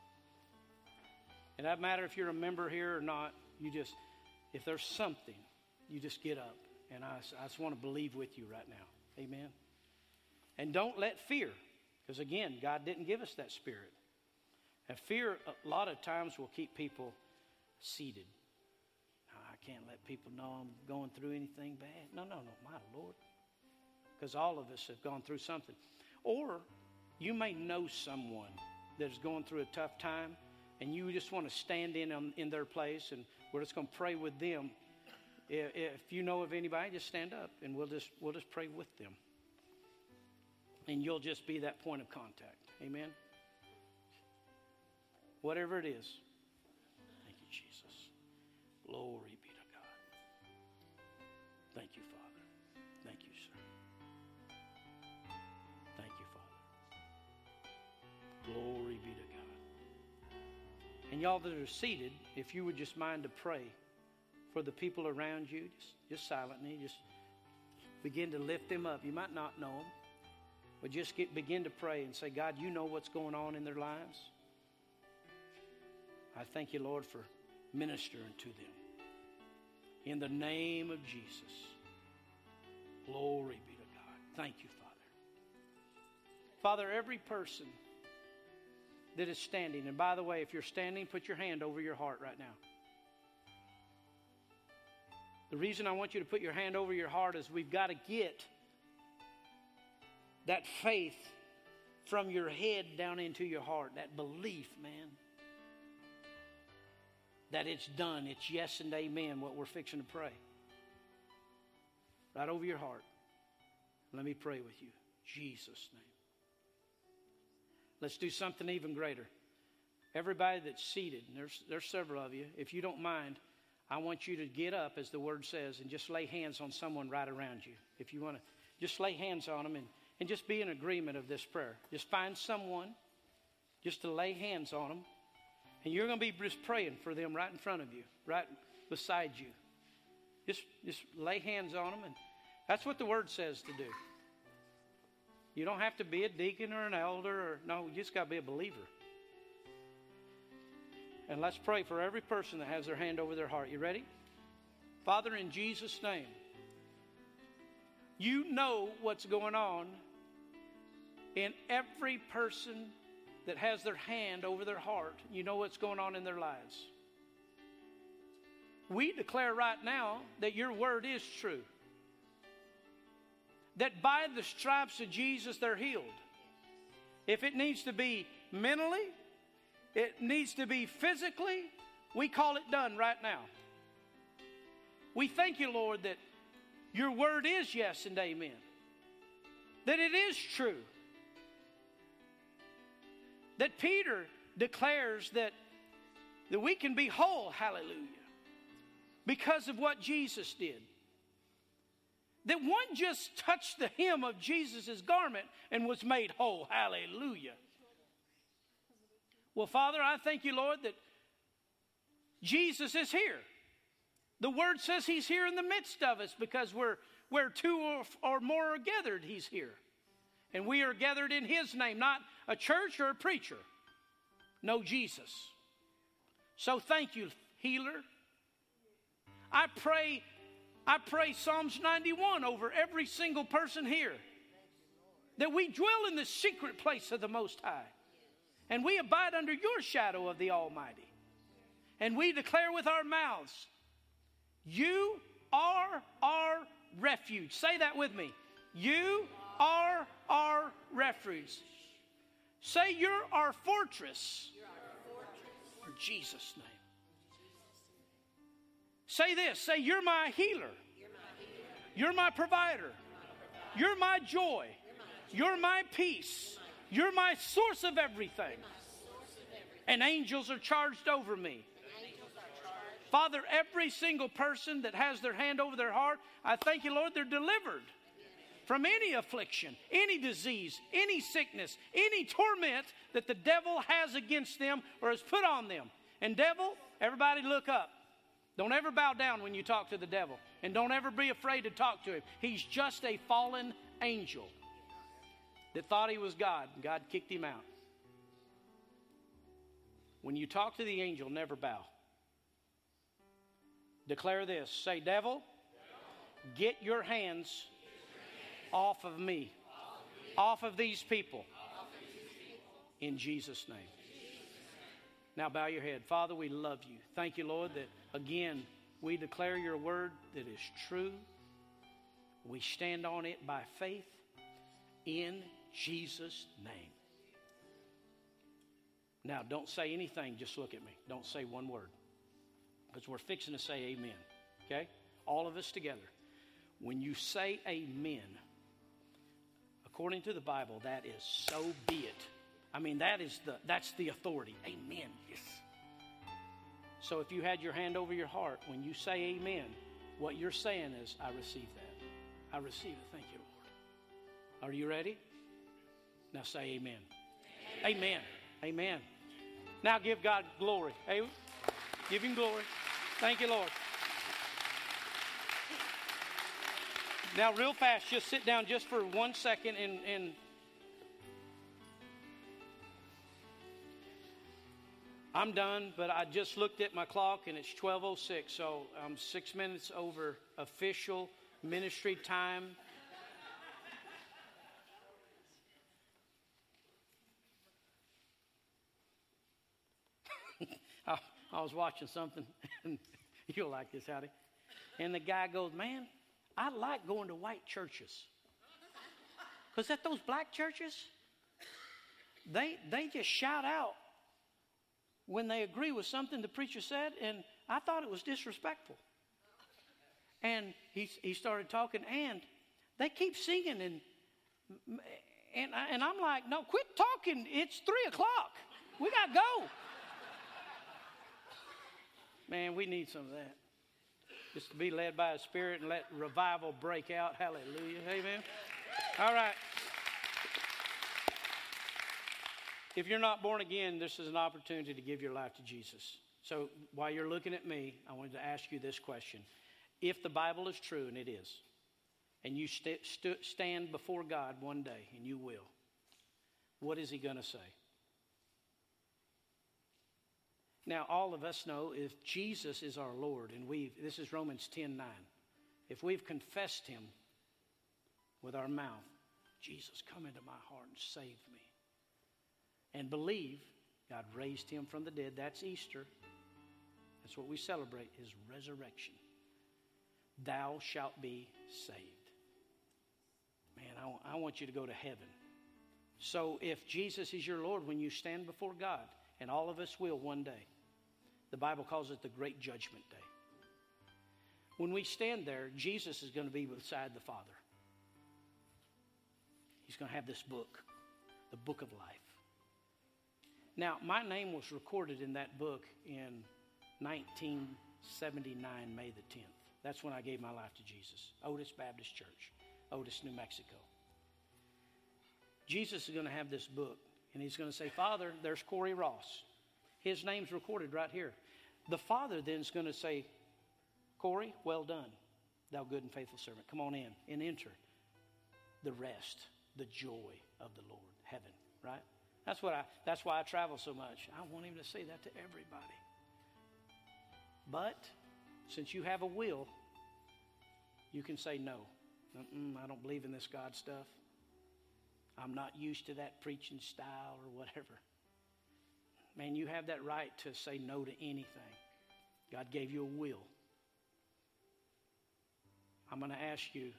It doesn't matter if you're a member here or not. You just, if there's something, you just get up. And I, I just want to believe with you right now. Amen. And don't let fear, because again, God didn't give us that spirit. And fear, a lot of times, will keep people seated. I can't let people know I'm going through anything bad. No, no, no, my Lord. Because all of us have gone through something. Or you may know someone that is going through a tough time, and you just want to stand in um, in their place, and we're just going to pray with them. If, if you know of anybody, just stand up, and we'll just we'll just pray with them. And you'll just be that point of contact. Amen? Whatever it is. Thank you, Jesus. Glory be to God. Thank you, Father. Thank you, sir. Thank you, Father. Glory be to God. And y'all that are seated, if you would just mind to pray for the people around you, just, just silently, just begin to lift them up. You might not know them, but just get, begin to pray and say, God, you know what's going on in their lives. I thank you, Lord, for ministering to them. In the name of Jesus. Glory be to God. Thank you, Father. Father, every person that is standing, and by the way, if you're standing, put your hand over your heart right now. The reason I want you to put your hand over your heart is we've got to get that faith from your head down into your heart, that belief, man, that it's done. It's yes and amen, what we're fixing to pray. Right over your heart. Let me pray with you. Jesus' name. Let's do something even greater. Everybody that's seated, and there's, there's several of you, if you don't mind, I want you to get up, as the word says, and just lay hands on someone right around you. If you want to, just lay hands on them and, and just be in agreement of this prayer. Just find someone just to lay hands on them. And you're going to be just praying for them right in front of you, right beside you. Just, just lay hands on them. And that's what the word says to do. You don't have to be a deacon or an elder. Or no, you just got to be a believer. And let's pray for every person that has their hand over their heart. You ready? Father, in Jesus' name, you know what's going on in every person that has their hand over their heart. You know what's going on in their lives. We declare right now that your word is true. That by the stripes of Jesus they're healed. If it needs to be mentally, it needs to be physically, we call it done right now. We thank you, Lord, that your word is yes and amen. That it is true. That Peter declares that, that we can be whole, hallelujah, because of what Jesus did. That one just touched the hem of Jesus' garment and was made whole, hallelujah. Well, Father, I thank you, Lord, that Jesus is here. The word says he's here in the midst of us because we're, where two or, or more are gathered, he's here. And we are gathered in his name, not a church or a preacher. No, Jesus. So thank you, healer. I pray, I pray Psalms ninety-one over every single person here. That we dwell in the secret place of the Most High. And we abide under your shadow of the Almighty. And we declare with our mouths, you are our refuge. Say that with me. You are our refuge. Say you're our fortress. In Jesus' name. Say this. Say you're my healer. You're my provider. You're my joy. You're my peace. You're my source of everything. And angels are charged over me. Father, every single person that has their hand over their heart, I thank you, Lord, they're delivered from any affliction, any disease, any sickness, any torment that the devil has against them or has put on them. And devil, everybody look up. Don't ever bow down when you talk to the devil. And don't ever be afraid to talk to him. He's just a fallen angel that thought he was God, and God kicked him out. When you talk to the angel, never bow. Declare this. Say, devil, get your hands off of me, off of these people, in Jesus' name. Now bow your head. Father, we love you. Thank you, Lord, that again, we declare your word that is true. We stand on it by faith in Jesus' name. Now, don't say anything. Just look at me. Don't say one word. Because we're fixing to say amen. Okay? All of us together. When you say amen, according to the Bible, that is so be it. I mean, that is the that's the authority. Amen. Yes. So if you had your hand over your heart, when you say amen, what you're saying is, I receive that. I receive it. Thank you, Lord. Are you ready? Now say amen. Amen. Amen. Amen. Now give God glory. Hey, give him glory. Thank you, Lord. Now, real fast, just sit down just for one second and, and I'm done, but I just looked at my clock and it's twelve oh six, so I'm six minutes over official ministry time. I, I was watching something, and you'll like this, Howdy. And the guy goes, man, I like going to white churches. Because at those black churches, they they just shout out when they agree with something the preacher said, and I thought it was disrespectful. And he he started talking, and they keep singing, and and I, and I'm like, no, quit talking. It's three o'clock. We got to go. Man, we need some of that. Just to be led by the Spirit and let revival break out. Hallelujah. Amen. All right. If you're not born again, this is an opportunity to give your life to Jesus. So while you're looking at me, I wanted to ask you this question. If the Bible is true, and it is, and you st- st- stand before God one day, and you will, what is he going to say? Now, all of us know if Jesus is our Lord, and we've, this is Romans ten nine, if we've confessed him with our mouth, Jesus, come into my heart and save me, and believe God raised him from the dead, that's Easter. That's what we celebrate, his resurrection. Thou shalt be saved. Man, I, w- I want you to go to heaven. So if Jesus is your Lord, when you stand before God, and all of us will one day, the Bible calls it the Great Judgment Day. When we stand there, Jesus is going to be beside the Father. He's going to have this book, the book of life. Now, my name was recorded in that book in nineteen seventy-nine, May the tenth. That's when I gave my life to Jesus. Otis Baptist Church, Otis, New Mexico. Jesus is going to have this book, and he's going to say, Father, there's Corey Ross. His name's recorded right here. The Father then is going to say, Corey, well done, thou good and faithful servant. Come on in and enter the rest, the joy of the Lord, heaven, right? That's what I. That's why I travel so much. I want him to say that to everybody. But since you have a will, you can say no. Mm-mm, I don't believe in this God stuff. I'm not used to that preaching style or whatever. Man, you have that right to say no to anything. God gave you a will. I'm going to ask you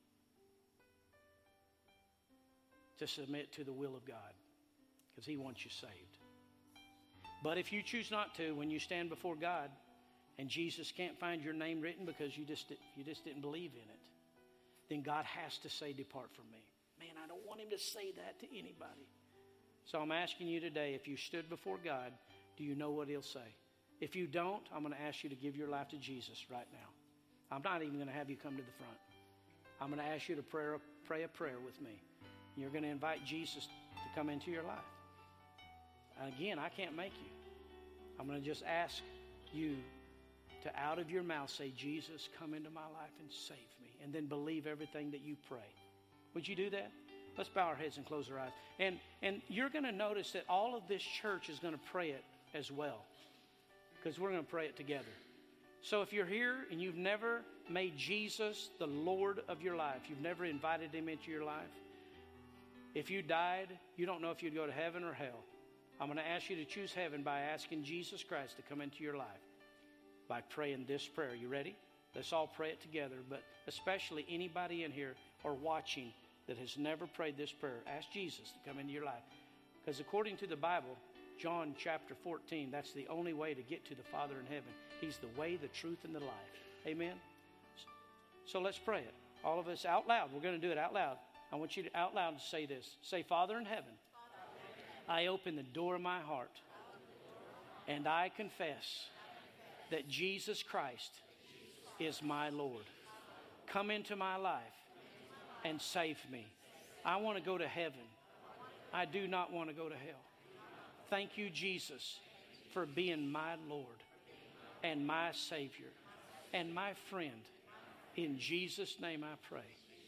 to submit to the will of God because he wants you saved. But if you choose not to, when you stand before God and Jesus can't find your name written because you just, you just didn't believe in it, then God has to say, depart from me. Man, I don't want him to say that to anybody. So I'm asking you today, if you stood before God, do you know what he'll say? If you don't, I'm going to ask you to give your life to Jesus right now. I'm not even going to have you come to the front. I'm going to ask you to pray, pray a prayer with me. You're going to invite Jesus to come into your life. And again, I can't make you. I'm going to just ask you to out of your mouth say, Jesus, come into my life and save me. And then believe everything that you pray. Would you do that? Let's bow our heads and close our eyes. And, and you're going to notice that all of this church is going to pray it as well. Because we're going to pray it together. So if you're here and you've never made Jesus the Lord of your life, you've never invited him into your life, if you died, you don't know if you'd go to heaven or hell. I'm going to ask you to choose heaven by asking Jesus Christ to come into your life by praying this prayer. You ready? Let's all pray it together, but especially anybody in here or watching that has never prayed this prayer, ask Jesus to come into your life. Because according to the Bible, John chapter fourteen, that's the only way to get to the Father in heaven. He's the way, the truth, and the life. Amen? So let's pray it. All of us out loud. We're going to do it out loud. I want you to out loud say this. Say, Father in heaven, I open the door of my heart and I confess that Jesus Christ is my Lord. Come into my life and save me. I want to go to heaven. I do not want to go to hell. Thank you, Jesus, for being my Lord and my Savior and my friend. In Jesus' name I pray.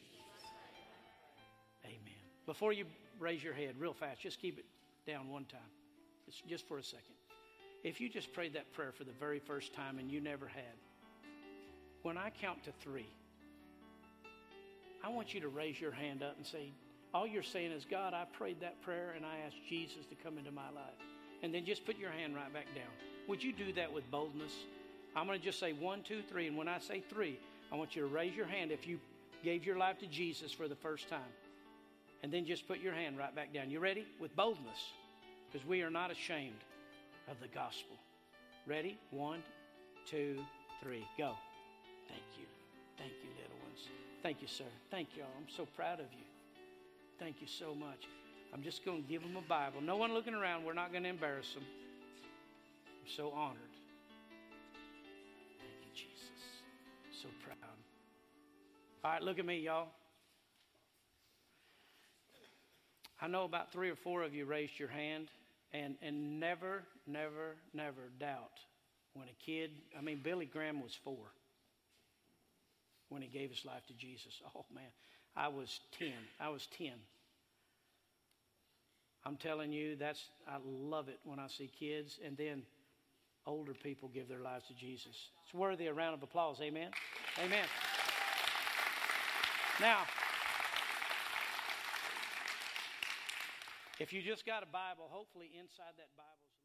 Amen. Before you raise your head real fast, just keep it down one time. It's just for a second. If you just prayed that prayer for the very first time and you never had, when I count to three, I want you to raise your hand up and say, all you're saying is, God, I prayed that prayer and I asked Jesus to come into my life. And then just put your hand right back down. Would you do that with boldness? I'm going to just say one, two, three. And when I say three, I want you to raise your hand if you gave your life to Jesus for the first time. And then just put your hand right back down. You ready? With boldness. Because we are not ashamed of the gospel. Ready? One, two, three. Go. Thank you. Thank you, little ones. Thank you, sir. Thank you all. I'm so proud of you. Thank you so much. I'm just going to give them a Bible. No one looking around. We're not going to embarrass them. I'm so honored. Thank you, Jesus. So proud. All right, look at me, y'all. I know about three or four of you raised your hand, and, and never, never, never doubt when a kid, I mean, Billy Graham was four when he gave his life to Jesus. Oh, man, I was ten. I was ten. I'm telling you, that's, I love it when I see kids, and then older people give their lives to Jesus. It's worthy of a round of applause. Amen? Amen. Now, if you just got a Bible, hopefully inside that Bible